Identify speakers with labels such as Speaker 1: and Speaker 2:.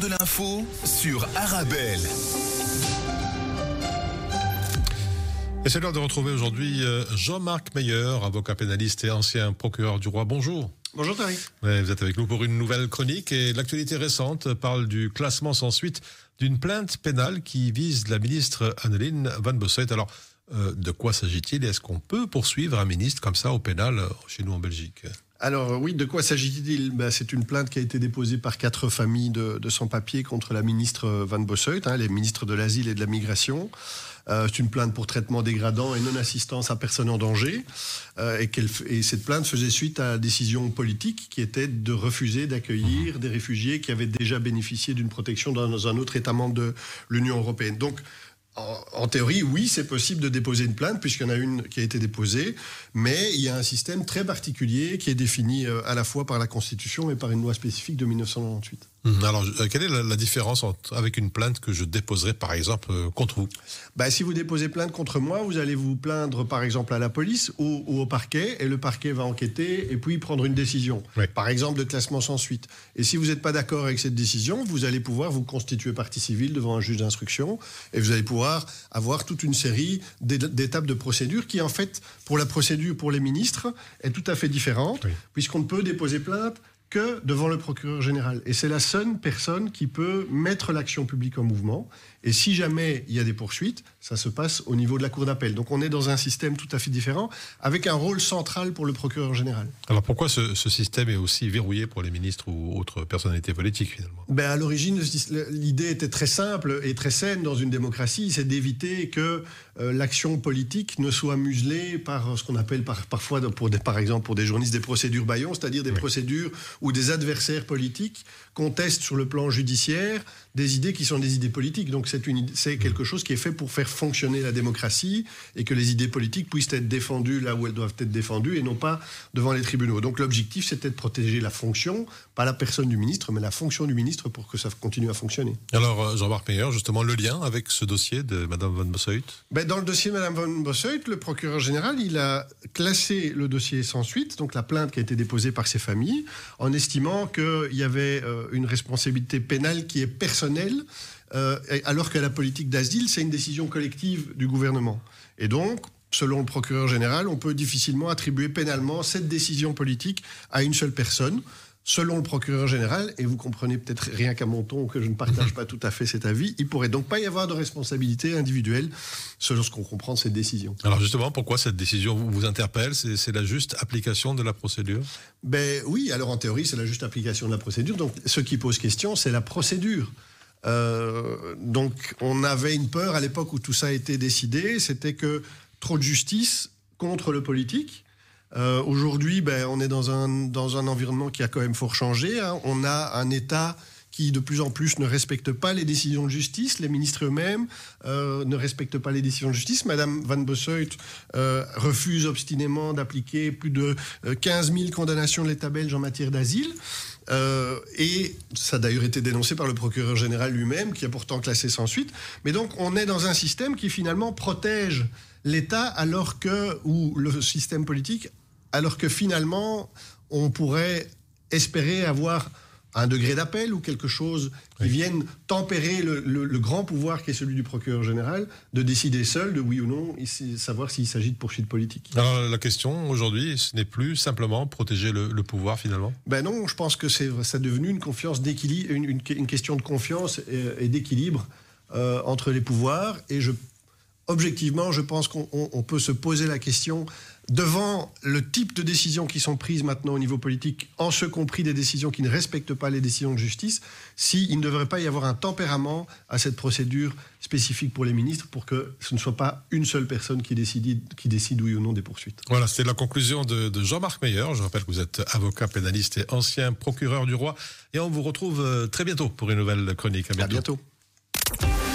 Speaker 1: l'info sur Arabelle.
Speaker 2: Et c'est l'heure de retrouver aujourd'hui Jean-Marc Meyer, avocat pénaliste et ancien procureur du roi. Bonjour.
Speaker 3: Bonjour Thierry.
Speaker 2: Ouais, vous êtes avec nous pour une nouvelle chronique et l'actualité récente parle du classement sans suite d'une plainte pénale qui vise la ministre Anneleen van Bossuyt. Alors, de quoi s'agit-il et est-ce qu'on peut poursuivre un ministre comme ça au pénal chez nous en Belgique ?
Speaker 3: Alors oui, de quoi s'agit-il ? C'est une plainte qui a été déposée par 4 familles de sans-papiers contre la ministre van Bossuyt, les ministres de l'Asile et de la Migration. C'est une plainte pour traitement dégradant et non-assistance à personne en danger. Et cette plainte faisait suite à la décision politique qui était de refuser d'accueillir des réfugiés qui avaient déjà bénéficié d'une protection dans un autre État membre de l'Union européenne. Donc, en théorie, oui, c'est possible de déposer une plainte puisqu'il y en a une qui a été déposée, mais il y a un système très particulier qui est défini à la fois par la Constitution et par une loi spécifique de 1998.
Speaker 2: Alors, quelle est la différence avec une plainte que je déposerai, par exemple, contre vous ?
Speaker 3: Si vous déposez plainte contre moi, vous allez vous plaindre, par exemple, à la police ou au parquet, et le parquet va enquêter et puis prendre une décision, par exemple, de classement sans suite. Et si vous n'êtes pas d'accord avec cette décision, vous allez pouvoir vous constituer partie civile devant un juge d'instruction, et vous allez pouvoir avoir toute une série d'étapes de procédure qui, en fait, pour la procédure pour les ministres, est tout à fait différente, puisqu'on ne peut déposer plainte que devant le procureur général. Et c'est la seule personne qui peut mettre l'action publique en mouvement. Et si jamais il y a des poursuites, ça se passe au niveau de la cour d'appel. Donc on est dans un système tout à fait différent, avec un rôle central pour le procureur général.
Speaker 2: Alors pourquoi ce système est aussi verrouillé pour les ministres ou autres personnalités politiques finalement ?
Speaker 3: À l'origine, l'idée était très simple et très saine dans une démocratie, c'est d'éviter que l'action politique ne soit muselée par ce qu'on appelle parfois, par exemple pour des journalistes, des procédures bâillons, c'est-à-dire des procédures où des adversaires politiques contestent sur le plan judiciaire des idées qui sont des idées politiques. Donc c'est quelque chose qui est fait pour faire fonctionner la démocratie et que les idées politiques puissent être défendues là où elles doivent être défendues et non pas devant les tribunaux. Donc l'objectif, c'était de protéger la fonction, pas la personne du ministre, mais la fonction du ministre pour que ça continue à fonctionner.
Speaker 2: Alors Jean-Marc Meyer, justement, le lien avec ce dossier de Mme van Bossuyt ?
Speaker 3: Dans le dossier de Mme van Bossuyt, le procureur général, il a classé le dossier sans suite, donc la plainte qui a été déposée par ses familles, en estimant qu'il y avait une responsabilité pénale qui est personnelle, alors que la politique d'asile, c'est une décision collective du gouvernement. Et donc, selon le procureur général, on peut difficilement attribuer pénalement cette décision politique à une seule personne. Selon le procureur général, et vous comprenez peut-être rien qu'à mon ton que je ne partage pas tout à fait cet avis, il ne pourrait donc pas y avoir de responsabilité individuelle selon ce qu'on comprend de cette décision.
Speaker 2: Alors justement, pourquoi cette décision vous interpelle ? C'est la juste application de la procédure ?
Speaker 3: Oui, alors en théorie, c'est la juste application de la procédure. Donc ce qui pose question, c'est la procédure. Donc on avait une peur à l'époque où tout ça a été décidé, c'était que trop de justice contre le politique. Aujourd'hui, on est dans un environnement qui a quand même fort changé. On a un État qui de plus en plus ne respecte pas les décisions de justice. Les ministres eux-mêmes ne respectent pas les décisions de justice. Madame van Bossuyt refuse obstinément d'appliquer plus de 15 000 condamnations de l'État belge en matière d'asile. Et ça a d'ailleurs été dénoncé par le procureur général lui-même, qui a pourtant classé sans suite. Mais donc, on est dans un système qui finalement protège l'État ou le système politique, alors que finalement, on pourrait espérer avoir un degré d'appel ou quelque chose qui vienne tempérer le grand pouvoir qui est celui du procureur général, de décider seul de oui ou non, et savoir s'il s'agit de poursuite politique.
Speaker 2: Alors la question aujourd'hui, ce n'est plus simplement protéger le pouvoir finalement ?
Speaker 3: Non, je pense que ça est devenu une question de confiance et d'équilibre entre les pouvoirs, et objectivement, je pense qu'on peut se poser la question devant le type de décisions qui sont prises maintenant au niveau politique, en ce compris des décisions qui ne respectent pas les décisions de justice, s'il ne devrait pas y avoir un tempérament à cette procédure spécifique pour les ministres pour que ce ne soit pas une seule personne qui décide oui ou non des poursuites.
Speaker 2: Voilà, c'était la conclusion de Jean-Marc Meyer. Je rappelle que vous êtes avocat pénaliste et ancien procureur du roi. Et on vous retrouve très bientôt pour une nouvelle chronique.
Speaker 3: À bientôt.